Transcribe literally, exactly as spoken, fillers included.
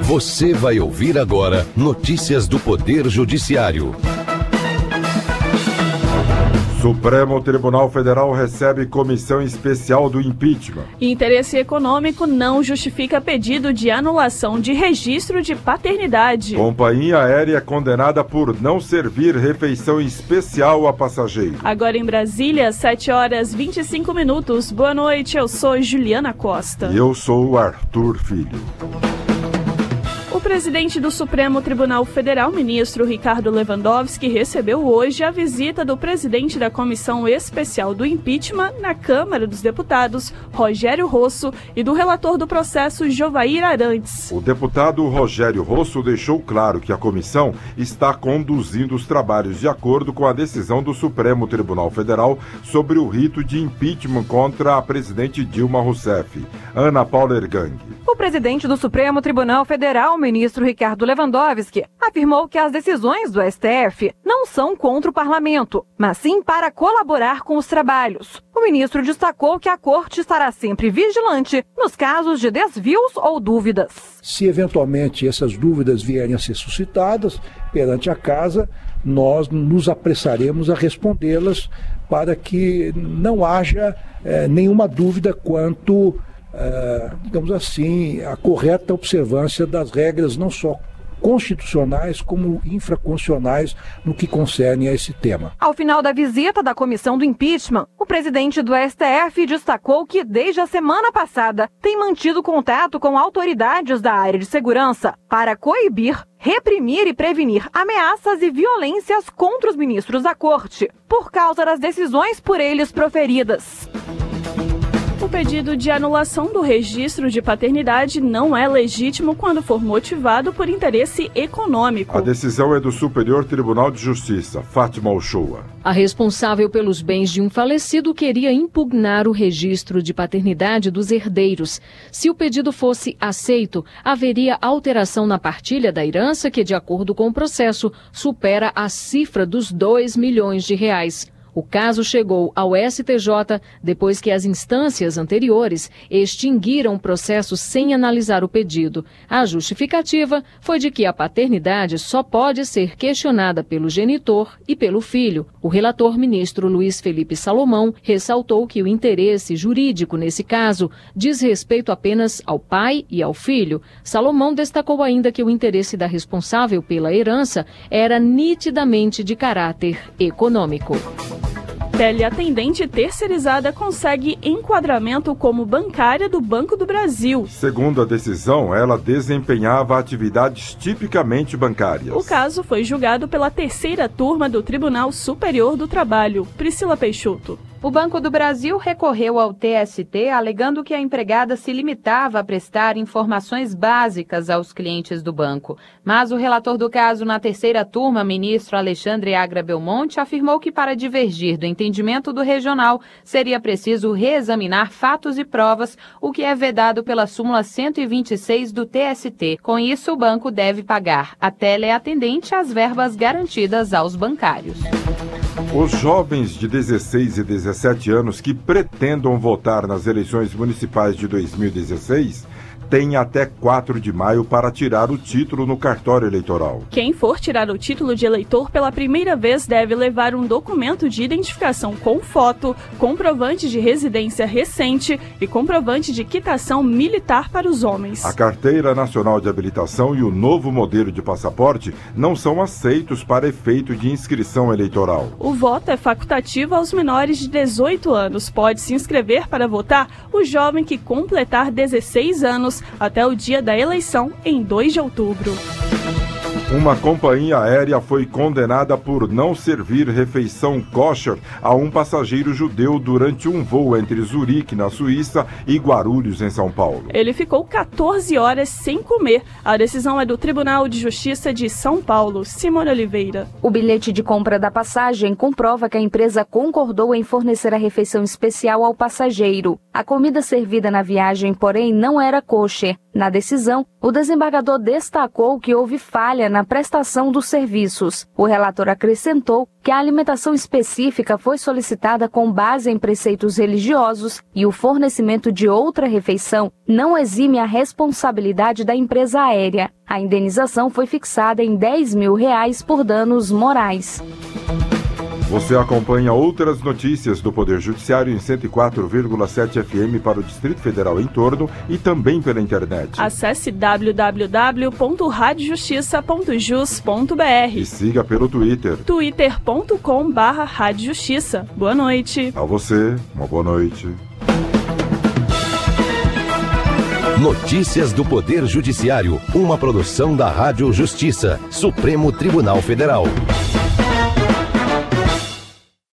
Você vai ouvir agora notícias do Poder Judiciário. Supremo Tribunal Federal recebe comissão especial do impeachment. Interesse econômico não justifica pedido de anulação de registro de paternidade. Companhia aérea condenada por não servir refeição especial a passageiro. Agora em Brasília, sete horas e vinte e cinco minutos. Boa noite, eu sou Juliana Costa. E eu sou o Arthur Filho. O presidente do Supremo Tribunal Federal, ministro Ricardo Lewandowski, recebeu hoje a visita do presidente da Comissão Especial do Impeachment na Câmara dos Deputados, Rogério Rosso, e do relator do processo, Jovair Arantes. O deputado Rogério Rosso deixou claro que a comissão está conduzindo os trabalhos de acordo com a decisão do Supremo Tribunal Federal sobre o rito de impeachment contra a presidente Dilma Rousseff. Ana Paula Ergang. O presidente do Supremo Tribunal Federal, ministro Ricardo Lewandowski, afirmou que as decisões do S T F não são contra o parlamento, mas sim para colaborar com os trabalhos. O ministro destacou que a corte estará sempre vigilante nos casos de desvios ou dúvidas. Se eventualmente essas dúvidas vierem a ser suscitadas perante a casa, nós nos apressaremos a respondê-las para que não haja eh, nenhuma dúvida quanto Uh, digamos assim, a correta observância das regras não só constitucionais como infraconstitucionais no que concerne a esse tema. Ao final da visita da comissão do impeachment, o presidente do S T F destacou que desde a semana passada tem mantido contato com autoridades da área de segurança para coibir, reprimir e prevenir ameaças e violências contra os ministros da corte, por causa das decisões por eles proferidas. O pedido de anulação do registro de paternidade não é legítimo quando for motivado por interesse econômico. A decisão é do Superior Tribunal de Justiça, Fátima Uchoa. A responsável pelos bens de um falecido queria impugnar o registro de paternidade dos herdeiros. Se o pedido fosse aceito, haveria alteração na partilha da herança que, de acordo com o processo, supera a cifra dos dois milhões de reais. O caso chegou ao S T J depois que as instâncias anteriores extinguiram o processo sem analisar o pedido. A justificativa foi de que a paternidade só pode ser questionada pelo genitor e pelo filho. O relator ministro Luiz Felipe Salomão ressaltou que o interesse jurídico nesse caso diz respeito apenas ao pai e ao filho. Salomão destacou ainda que o interesse da responsável pela herança era nitidamente de caráter econômico. Teleatendente terceirizada consegue enquadramento como bancária do Banco do Brasil. Segundo a decisão, ela desempenhava atividades tipicamente bancárias. O caso foi julgado pela terceira turma do Tribunal Superior do Trabalho. Priscila Peixoto. O Banco do Brasil recorreu ao T S T alegando que a empregada se limitava a prestar informações básicas aos clientes do banco. Mas o relator do caso na terceira turma, ministro Alexandre Agra Belmonte, afirmou que para divergir do entendimento do regional seria preciso reexaminar fatos e provas, o que é vedado pela súmula cento e vinte e seis do T S T. Com isso, o banco deve pagar a teleatendente as verbas garantidas aos bancários. Os jovens de dezesseis e dezessete anos que pretendam votar nas eleições municipais de dois mil e dezesseis tem até quatro de maio para tirar o título no cartório eleitoral. Quem for tirar o título de eleitor pela primeira vez deve levar um documento de identificação com foto, comprovante de residência recente e comprovante de quitação militar para os homens. A Carteira Nacional de Habilitação e o novo modelo de passaporte não são aceitos para efeito de inscrição eleitoral. O voto é facultativo aos menores de dezoito anos. Pode se inscrever para votar o jovem que completar dezesseis anos até o dia da eleição, em dois de outubro. Uma companhia aérea foi condenada por não servir refeição kosher a um passageiro judeu durante um voo entre Zurique, na Suíça, e Guarulhos, em São Paulo. Ele ficou quatorze horas sem comer. A decisão é do Tribunal de Justiça de São Paulo. Simone Oliveira. O bilhete de compra da passagem comprova que a empresa concordou em fornecer a refeição especial ao passageiro. A comida servida na viagem, porém, não era kosher. Na decisão, o desembargador destacou que houve falha na na prestação dos serviços. O relator acrescentou que a alimentação específica foi solicitada com base em preceitos religiosos e o fornecimento de outra refeição não exime a responsabilidade da empresa aérea. A indenização foi fixada em dez mil reais por danos morais. Você acompanha outras notícias do Poder Judiciário em cento e quatro vírgula sete F M para o Distrito Federal em torno e também pela internet. Acesse w w w ponto rádio justiça ponto jus ponto b r e siga pelo Twitter. twitter ponto com barra rádio justiça. Boa noite. A você, uma boa noite. Notícias do Poder Judiciário, uma produção da Rádio Justiça, Supremo Tribunal Federal.